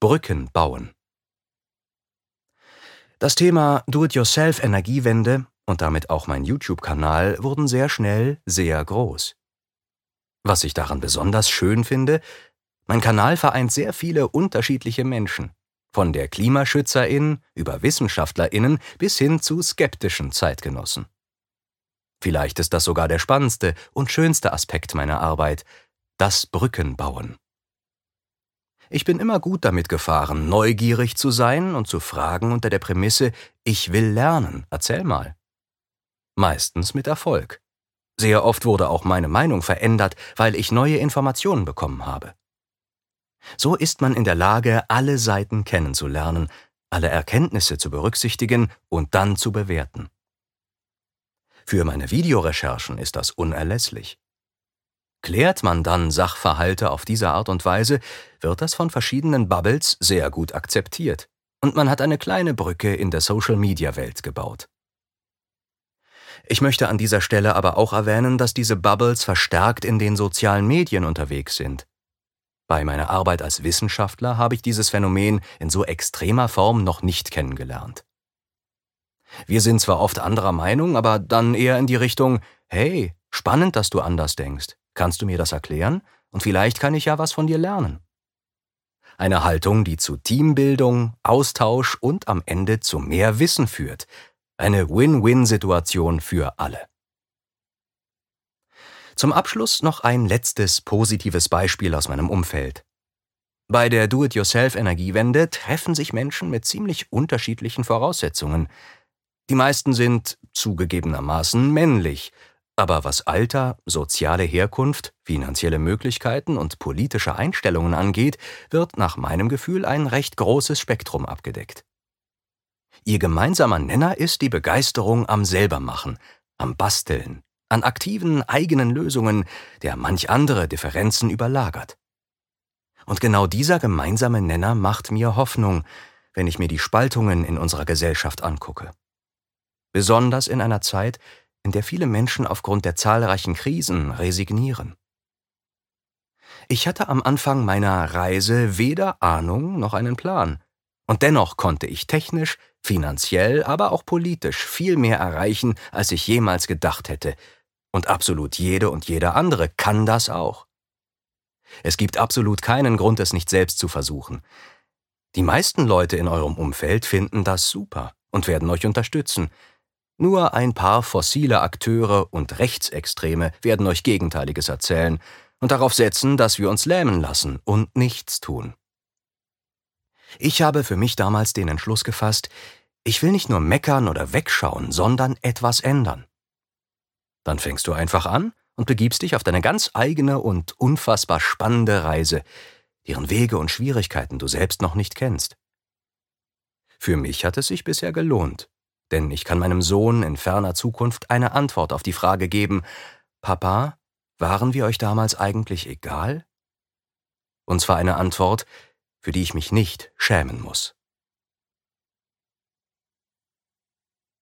Brücken bauen. Das Thema Do-it-yourself-Energiewende und damit auch mein YouTube-Kanal wurden sehr schnell sehr groß. Was ich daran besonders schön finde: Mein Kanal vereint sehr viele unterschiedliche Menschen, von der KlimaschützerIn über WissenschaftlerInnen bis hin zu skeptischen Zeitgenossen. Vielleicht ist das sogar der spannendste und schönste Aspekt meiner Arbeit: das Brückenbauen. Ich bin immer gut damit gefahren, neugierig zu sein und zu fragen unter der Prämisse: Ich will lernen, erzähl mal. Meistens mit Erfolg. Sehr oft wurde auch meine Meinung verändert, weil ich neue Informationen bekommen habe. So ist man in der Lage, alle Seiten kennenzulernen, alle Erkenntnisse zu berücksichtigen und dann zu bewerten. Für meine Videorecherchen ist das unerlässlich. Klärt man dann Sachverhalte auf diese Art und Weise, wird das von verschiedenen Bubbles sehr gut akzeptiert und man hat eine kleine Brücke in der Social-Media-Welt gebaut. Ich möchte an dieser Stelle aber auch erwähnen, dass diese Bubbles verstärkt in den sozialen Medien unterwegs sind. Bei meiner Arbeit als Wissenschaftler habe ich dieses Phänomen in so extremer Form noch nicht kennengelernt. Wir sind zwar oft anderer Meinung, aber dann eher in die Richtung: Hey, spannend, dass du anders denkst. Kannst du mir das erklären? Und vielleicht kann ich ja was von dir lernen. Eine Haltung, die zu Teambildung, Austausch und am Ende zu mehr Wissen führt. Eine Win-Win-Situation für alle. Zum Abschluss noch ein letztes positives Beispiel aus meinem Umfeld. Bei der Do-it-yourself-Energiewende treffen sich Menschen mit ziemlich unterschiedlichen Voraussetzungen. Die meisten sind zugegebenermaßen männlich, aber was Alter, soziale Herkunft, finanzielle Möglichkeiten und politische Einstellungen angeht, wird nach meinem Gefühl ein recht großes Spektrum abgedeckt. Ihr gemeinsamer Nenner ist die Begeisterung am Selbermachen, am Basteln, an aktiven eigenen Lösungen, der manch andere Differenzen überlagert. Und genau dieser gemeinsame Nenner macht mir Hoffnung, wenn ich mir die Spaltungen in unserer Gesellschaft angucke. Besonders in einer Zeit, in der viele Menschen aufgrund der zahlreichen Krisen resignieren. Ich hatte am Anfang meiner Reise weder Ahnung noch einen Plan. Und dennoch konnte ich technisch, finanziell, aber auch politisch viel mehr erreichen, als ich jemals gedacht hätte. Und absolut jede und jeder andere kann das auch. Es gibt absolut keinen Grund, es nicht selbst zu versuchen. Die meisten Leute in eurem Umfeld finden das super und werden euch unterstützen. Nur ein paar fossile Akteure und Rechtsextreme werden euch Gegenteiliges erzählen und darauf setzen, dass wir uns lähmen lassen und nichts tun. Ich habe für mich damals den Entschluss gefasst: Ich will nicht nur meckern oder wegschauen, sondern etwas ändern. Dann fängst du einfach an und begibst dich auf deine ganz eigene und unfassbar spannende Reise, deren Wege und Schwierigkeiten du selbst noch nicht kennst. Für mich hat es sich bisher gelohnt, denn ich kann meinem Sohn in ferner Zukunft eine Antwort auf die Frage geben: Papa, waren wir euch damals eigentlich egal? Und zwar eine Antwort, für die ich mich nicht schämen muss.